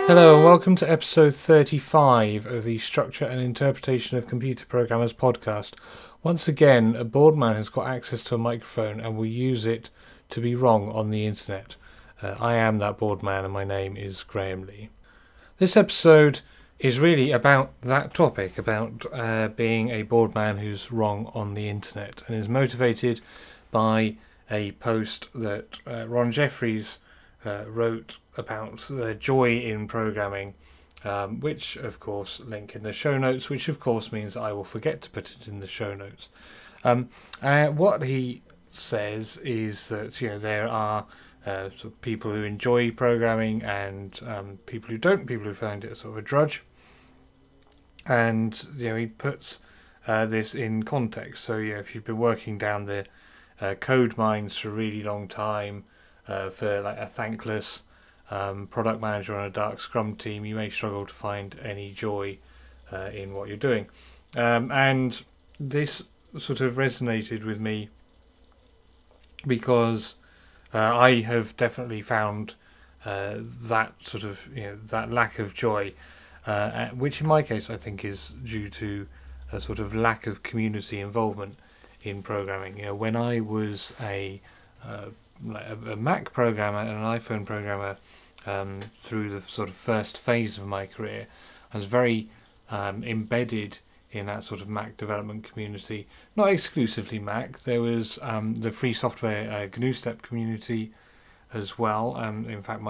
Hello and welcome to episode 35 of the Structure and Interpretation of Computer Programmers podcast. Once again, a bored man has got access to a microphone and will use it to be wrong on the internet. I am that bored man and my name is Graham Lee. This episode is really about that topic, about being a bored man who's wrong on the internet, and is motivated by a post that Ron Jeffries wrote about the joy in programming, which of course link in the show notes, which of course means I will forget to put it in the show notes. What he says is that there are sort of people who enjoy programming and people who don't, people who find it sort of a drudge, and he puts this in context. So if you've been working down the code mines for a really long time, for like a thankless product manager on a dark Scrum team, you may struggle to find any joy in what you're doing. And this sort of resonated with me because I have definitely found that sort of that lack of joy, which in my case I think is due to a sort of lack of community involvement in programming. When I was a Mac programmer and an iPhone programmer through the sort of first phase of my career, I was very embedded in that sort of Mac development community. Not exclusively Mac. There was the free software GNU-Step community as well. In fact,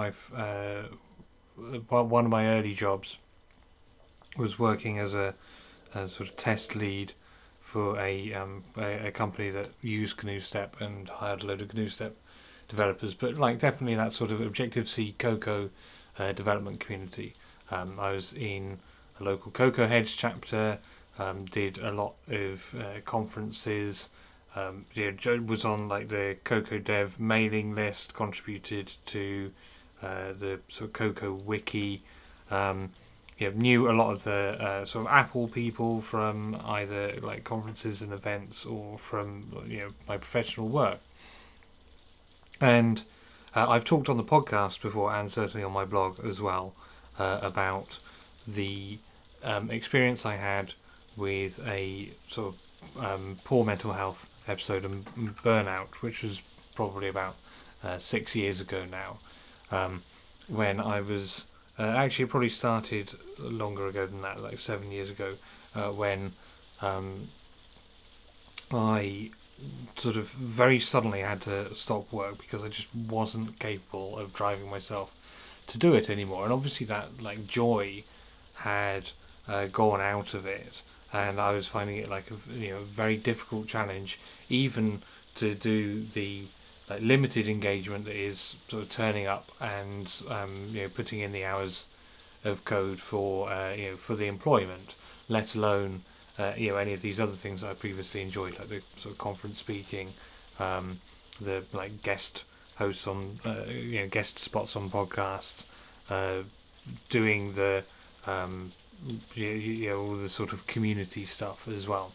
one of my early jobs was working as a sort of test lead for a company that used GNU-Step and hired a load of GNU-Step developers, but definitely that sort of Objective-C Cocoa development community. I was in a local Cocoa Heads chapter, did a lot of conferences, was on the Cocoa Dev mailing list, contributed to the sort of Cocoa Wiki, knew a lot of the sort of Apple people from either conferences and events or from my professional work. And I've talked on the podcast before, and certainly on my blog as well, about the experience I had with a sort of poor mental health episode and burnout, which was probably about 6 years ago now, when I was actually it probably started longer ago than that, 7 years ago, when I sort of very suddenly had to stop work because I just wasn't capable of driving myself to do it anymore. And obviously that joy had gone out of it, and I was finding it a very difficult challenge even to do the limited engagement that is sort of turning up and putting in the hours of code for the employment, let alone any of these other things I previously enjoyed, like the sort of conference speaking, the guest hosts on guest spots on podcasts, doing the all the sort of community stuff as well.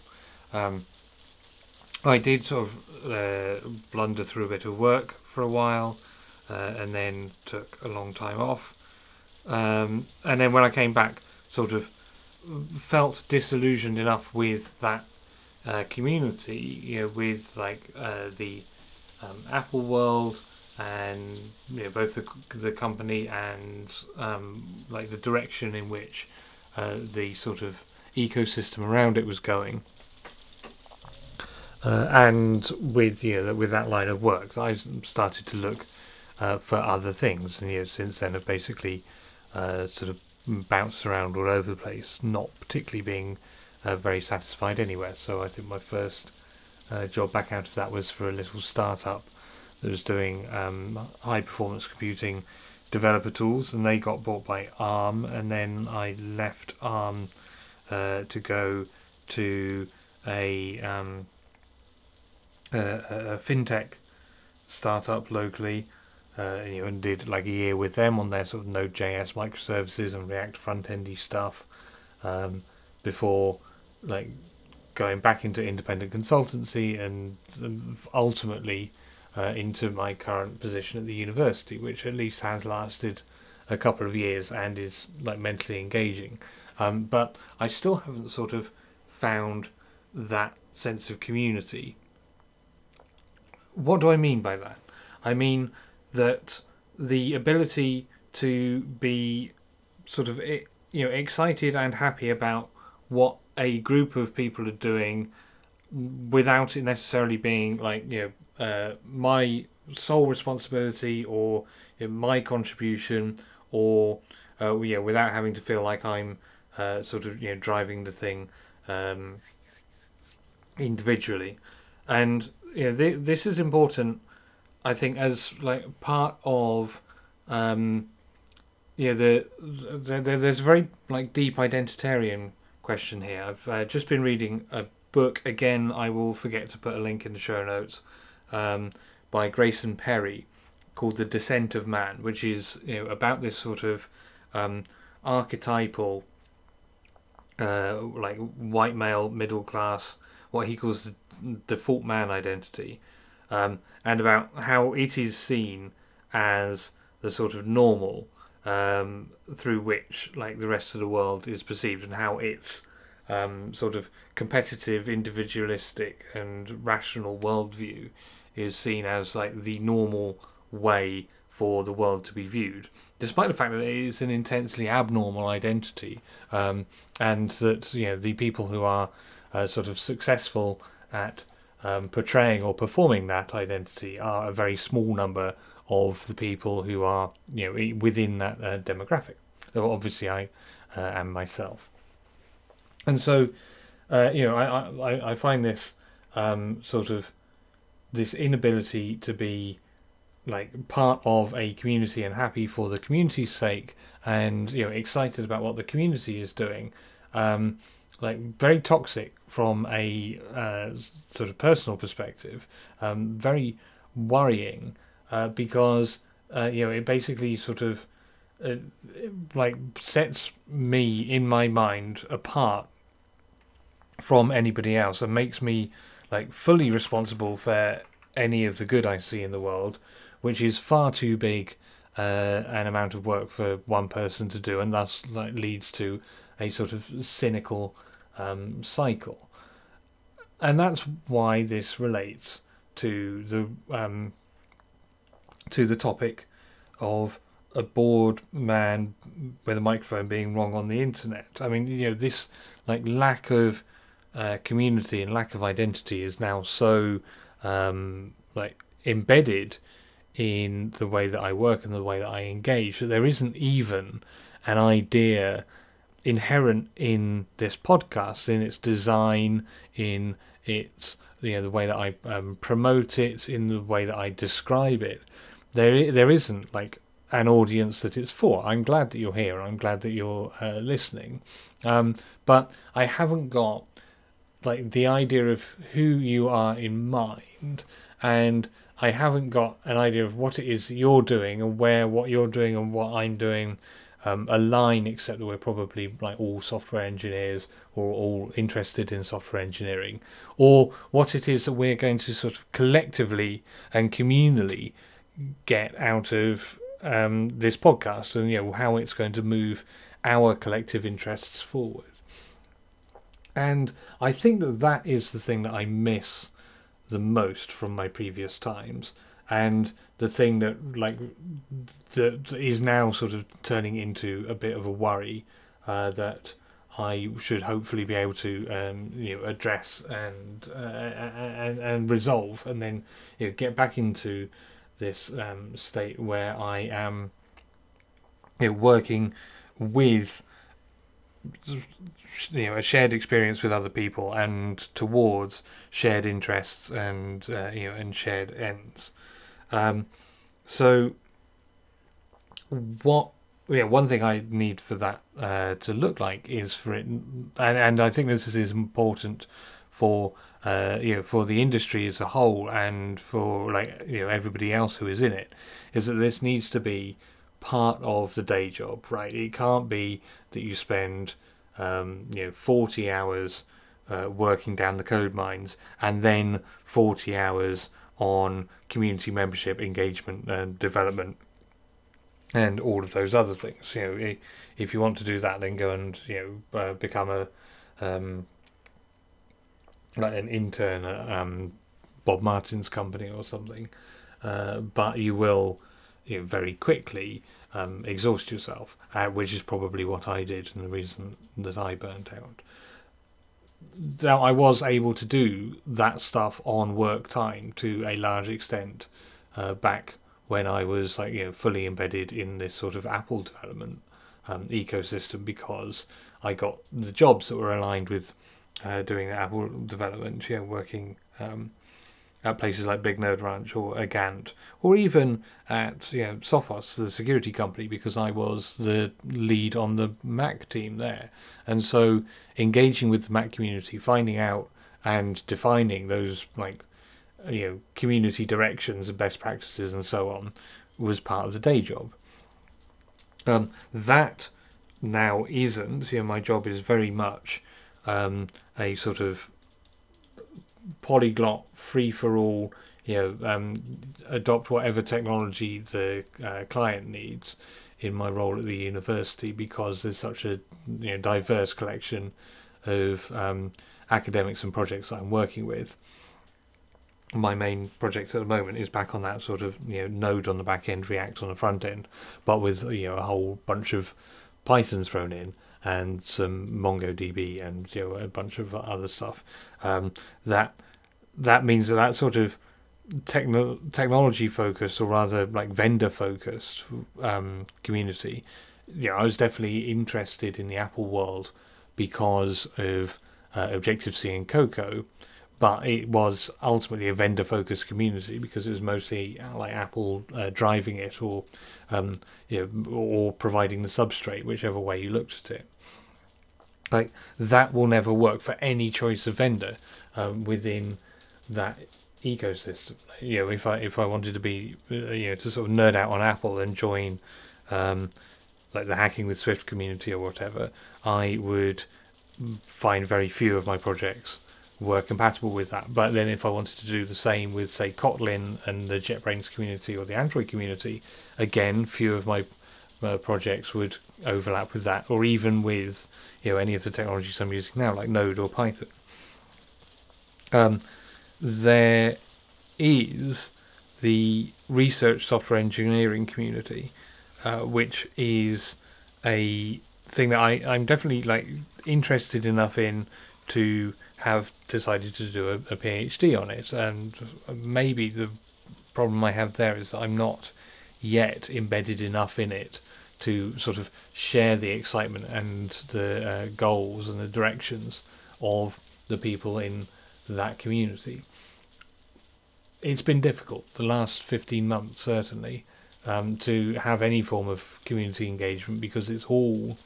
I did sort of blunder through a bit of work for a while, and then took a long time off, and then when I came back, sort of felt disillusioned enough with that community, with the Apple world, and both the company and the direction in which the sort of ecosystem around it was going, and with with that line of work, I started to look for other things, and since then have basically sort of bounced around all over the place, not particularly being very satisfied anywhere. So I think my first job back out of that was for a little startup that was doing high performance computing developer tools, and they got bought by ARM, and then I left ARM to go to a fintech startup locally, and did a year with them on their sort of Node.js microservices and React front-endy stuff, before going back into independent consultancy and ultimately into my current position at the university, which at least has lasted a couple of years and is like mentally engaging. But I still haven't sort of found that sense of community. What do I mean by that? I mean that the ability to be sort of excited and happy about what a group of people are doing without it necessarily being like my sole responsibility or my contribution, or without having to feel like I'm sort of driving the thing individually. And this is important, I think, as like part of there's a very like deep identitarian question here. I've just been reading a book again. I will forget to put a link in the show notes, by Grayson Perry, called The Descent of Man, which is about this sort of archetypal like white male middle class, what he calls the default man identity, and about how it is seen as the sort of normal through which like the rest of the world is perceived, and how its sort of competitive, individualistic and rational worldview is seen as like the normal way for the world to be viewed, despite the fact that it is an intensely abnormal identity, and that the people who are sort of successful at portraying or performing that identity are a very small number of the people who are within that demographic. So obviously, I am myself, and so I find this sort of this inability to be like part of a community and happy for the community's sake, and excited about what the community is doing, like very toxic from a sort of personal perspective, very worrying, because it basically sort of like sets me in my mind apart from anybody else and makes me like fully responsible for any of the good I see in the world, which is far too big an amount of work for one person to do, and thus like leads to a sort of cynical cycle. And that's why this relates to the topic of a bored man with a microphone being wrong on the internet. I mean, this like lack of community and lack of identity is now so like embedded in the way that I work and the way that I engage that there isn't even an idea inherent in this podcast, in its design, in its the way that I promote it, in the way that I describe it. There isn't like an audience that it's for. I'm glad that you're here. I'm glad that you're listening, but I haven't got like the idea of who you are in mind, and I haven't got an idea of what it is you're doing and where what you're doing and what I'm doing align, except that we're probably like all software engineers or all interested in software engineering, or what it is that we're going to sort of collectively and communally get out of this podcast, and how it's going to move our collective interests forward. And I think that is the thing that I miss the most from my previous times, and the thing that that is now sort of turning into a bit of a worry that I should hopefully be able to address and resolve, and then get back into this state where I am working with a shared experience with other people and towards shared interests and and shared ends. So what one thing I need for that to look like is for it, and I think this is important for for the industry as a whole, and for everybody else who is in it, is that this needs to be part of the day job, right? It can't be that you spend 40 hours working down the code mines and then 40 hours on community membership, engagement and development, and all of those other things. If you want to do that, then go and become a like an intern at Bob Martin's company or something. But you will, very quickly exhaust yourself, which is probably what I did and the reason that I burnt out. Now, I was able to do that stuff on work time to a large extent back when I was fully embedded in this sort of Apple development ecosystem, because I got the jobs that were aligned with doing Apple development, working at places like Big Node Ranch or Agant, or even at Sophos, the security company, because I was the lead on the Mac team there. And so engaging with the Mac community, finding out and defining those community directions and best practices and so on was part of the day job. That now isn't. My job is very much a sort of polyglot, free for all. Adopt whatever technology the client needs in my role at the university, because there's such a diverse collection of academics and projects that I'm working with. My main project at the moment is back on that sort of Node on the back end, React on the front end, but with a whole bunch of Python thrown in and some MongoDB and a bunch of other stuff. That means that sort of technology focused, or rather like vendor focused community. I was definitely interested in the Apple world because of Objective-C and Cocoa, but it was ultimately a vendor focused community because it was mostly like Apple driving it, or or providing the substrate, whichever way you looked at it. Like, that will never work for any choice of vendor within that ecosystem. If I wanted to be to sort of nerd out on Apple and join like the Hacking with Swift community or whatever, I would find very few of my projects were compatible with that. But then if I wanted to do the same with, say, Kotlin and the JetBrains community or the Android community, again, few of my projects would overlap with that, or even with any of the technologies I'm using now, like Node or Python. There is the research software engineering community, which is a thing that I'm definitely interested enough in to have decided to do a PhD on it. And maybe the problem I have there is that I'm not yet embedded enough in it to sort of share the excitement and the goals and the directions of the people in that community. It's been difficult the last 15 months, certainly, to have any form of community engagement, because it's all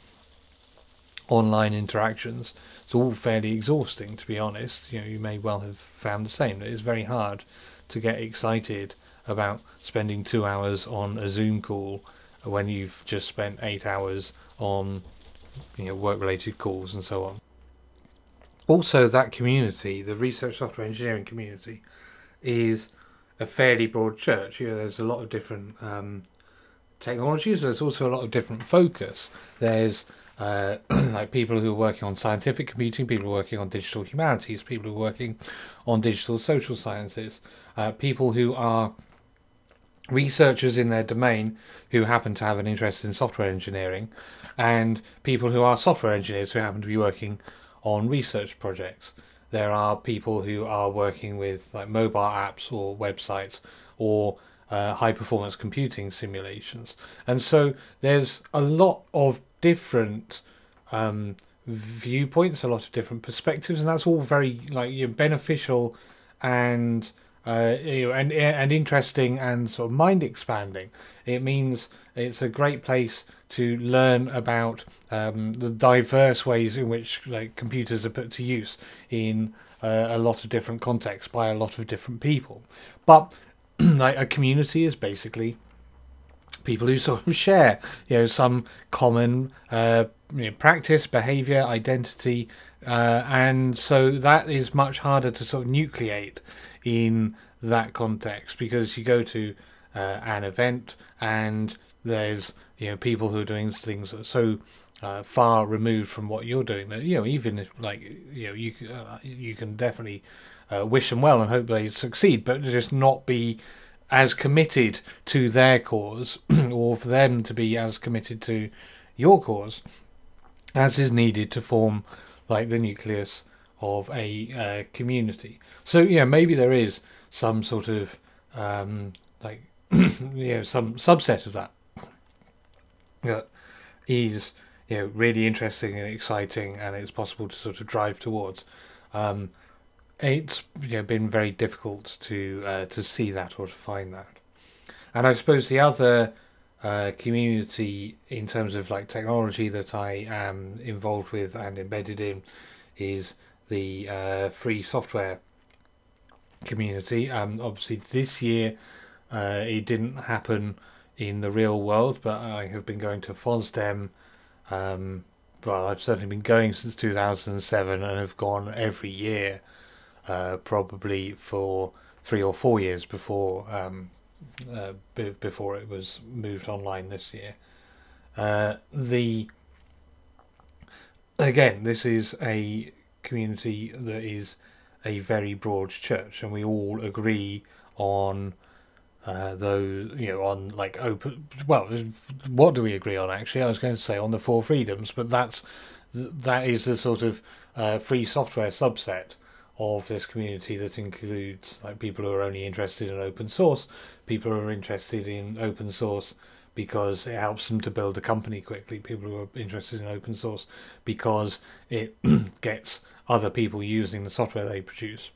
online interactions. It's all fairly exhausting, to be honest. You may well have found the same. It's very hard to get excited about spending 2 hours on a Zoom call when you've just spent 8 hours on work-related calls and so on. Also, that community, the research software engineering community, is a fairly broad church. There's a lot of different technologies. There's also a lot of different focus. There's like people who are working on scientific computing, people who are working on digital humanities, people who are working on digital social sciences, people who are researchers in their domain who happen to have an interest in software engineering, and people who are software engineers who happen to be working on research projects. There are people who are working with like mobile apps or websites or high performance computing simulations. And so there's a lot of different viewpoints, a lot of different perspectives, and that's all very beneficial and and interesting and sort of mind expanding. It means it's a great place to learn about the diverse ways in which computers are put to use in a lot of different contexts by a lot of different people. But a community is basically people who sort of share some common practice, behavior, identity, and so that is much harder to sort of nucleate in that context, because you go to an event and there's people who are doing things that are so far removed from what you're doing that even if you can definitely wish them well and hope they succeed, but just not be as committed to their cause or for them to be as committed to your cause as is needed to form like the nucleus of a community. So maybe there is some sort of like some subset of that that is really interesting and exciting, and it's possible to sort of drive towards. Um, it's been very difficult to see that or to find that. And I suppose the other community in terms of like technology that I am involved with and embedded in is the free software community. Obviously, this year it didn't happen in the real world, but I have been going to FOSDEM. Well, I've certainly been going since 2007 and have gone every year, probably for 3 or 4 years before it was moved online this year. The Again, this is a community that is a very broad church, and we all agree on those, on like open. Well, what do we agree on? Actually, I was going to say on the four freedoms, but that is the sort of free software subset of this community that includes like people who are only interested in open source, people who are interested in open source because it helps them to build a company quickly, people who are interested in open source because it gets other people using the software they produce.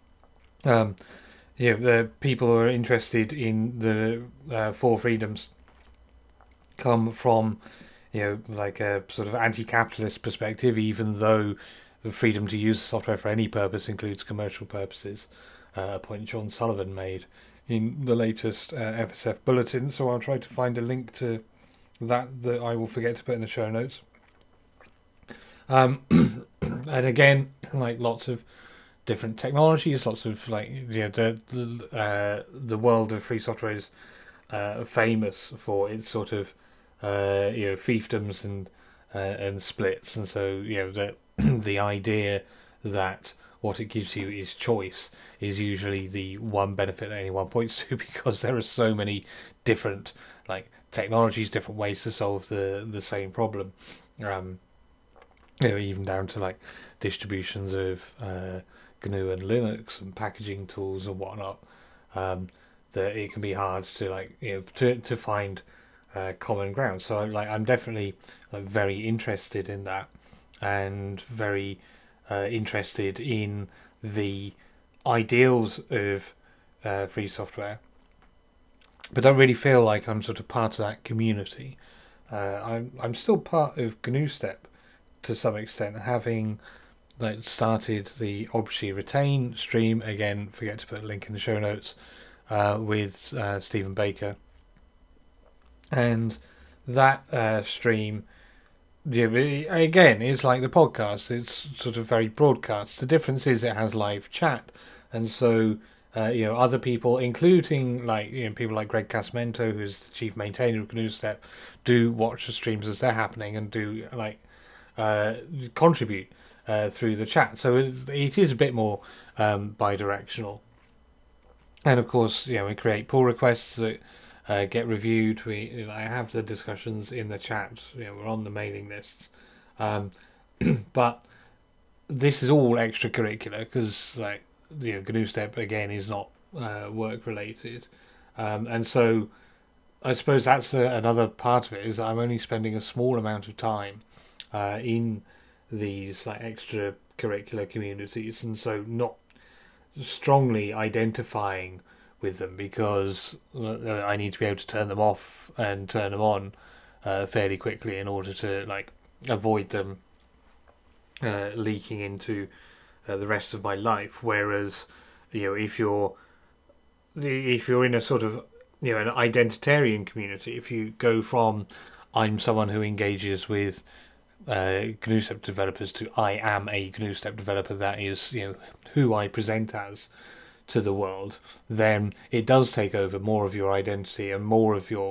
The people who are interested in the four freedoms come from like a sort of anti-capitalist perspective, even though the freedom to use the software for any purpose includes commercial purposes, a point John Sullivan made in the latest FSF bulletin. So I'll try to find a link to that I will forget to put in the show notes. And again, like lots of different technologies, lots of like the world of free software is famous for its sort of fiefdoms and splits, and so the idea that what it gives you is choice is usually the one benefit that anyone points to, because there are so many different like technologies, different ways to solve the same problem. Even down to like distributions of GNU and Linux and packaging tools and whatnot. That it can be hard to like to find common ground. So I'm definitely like very interested in that, and very interested in the ideals of free software, but don't really feel like I'm sort of part of that community. I'm still part of GNUstep to some extent, having like started the Obviously Retain stream. Again, forget to put a link in the show notes, with Stephen Baker, and that stream again is like the podcast. It's sort of very broadcast. The difference is it has live chat, and so other people, including like people like Greg Casamento, who's the chief maintainer of GNUstep, do watch the streams as they're happening and do like contribute through the chat. So it is a bit more bi-directional. And of course, we create pull requests that get reviewed. I have the discussions in the chat. We're on the mailing lists, but this is all extracurricular because, like, GNUstep again is not work related, and so I suppose that's another part of it, is that I'm only spending a small amount of time in these like extracurricular communities, and so not strongly identifying with them, because I need to be able to turn them off and turn them on fairly quickly in order to like avoid them leaking into the rest of my life. Whereas if you're in a sort of an identitarian community, if you go from I'm someone who engages with GNUstep developers to I am a GNUstep developer, that is who I present as to the world, then it does take over more of your identity and more of your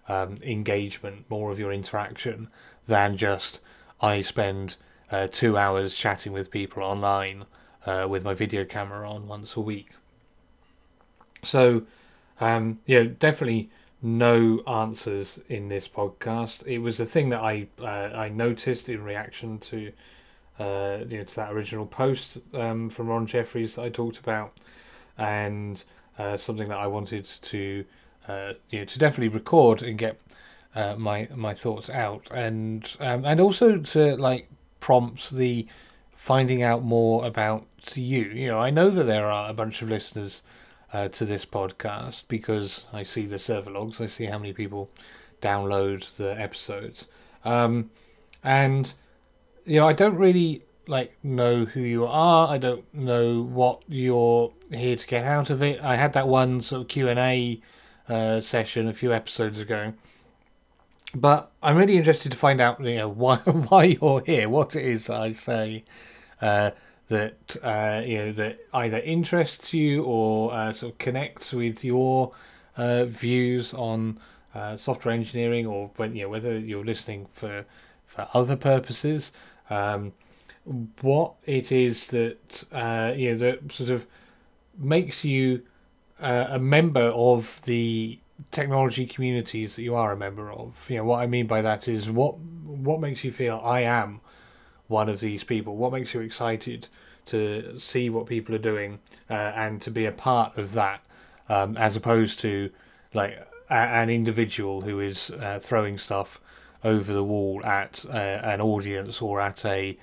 engagement, more of your interaction than just I spend 2 hours chatting with people online with my video camera on once a week. So, definitely no answers in this podcast. It was a thing that I noticed in reaction to to that original post from Ron Jeffries that I talked about, and something that I wanted to to definitely record and get my thoughts out, and also to like prompt the finding out more about you. I know that there are a bunch of listeners to this podcast because I see the server logs, I see how many people download the episodes, and I don't really know who you are. I don't know what you're here to get out of it. I had that one sort of Q&A session a few episodes ago, but I'm really interested to find out why you're here, what it is that I say that that either interests you or sort of connects with your views on software engineering, or whether you're listening for other purposes. What it is that that sort of makes you a member of the technology communities that you are a member of. What I mean by that is what makes you feel I am one of these people. What makes you excited to see what people are doing and to be a part of that, as opposed to an individual who is throwing stuff over the wall at an audience or at a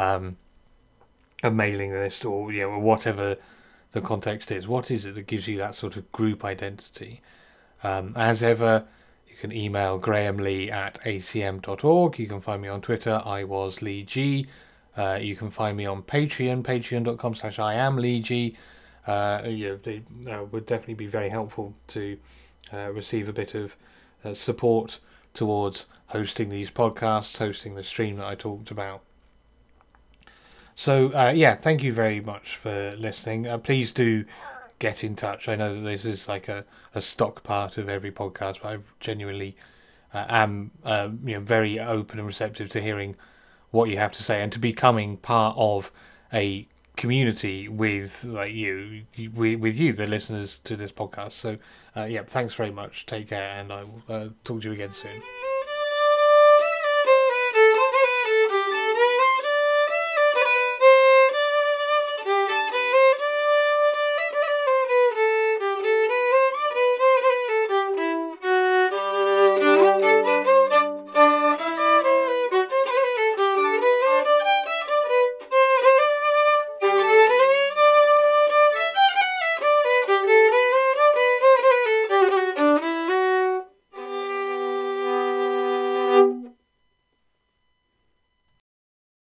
mailing list, or whatever the context is. What is it that gives you that sort of group identity? As ever, you can email grahamlee@acm.org. You can find me on Twitter. I was Lee G. You can find me on Patreon, patreon.com/IamLeeG. They would definitely be very helpful to receive a bit of support towards hosting these podcasts, hosting the stream that I talked about. So, thank you very much for listening. Please do get in touch. I know that this is like a stock part of every podcast, but I genuinely am very open and receptive to hearing what you have to say and to becoming part of a community with you, the listeners to this podcast. So, thanks very much. Take care, and I will talk to you again soon.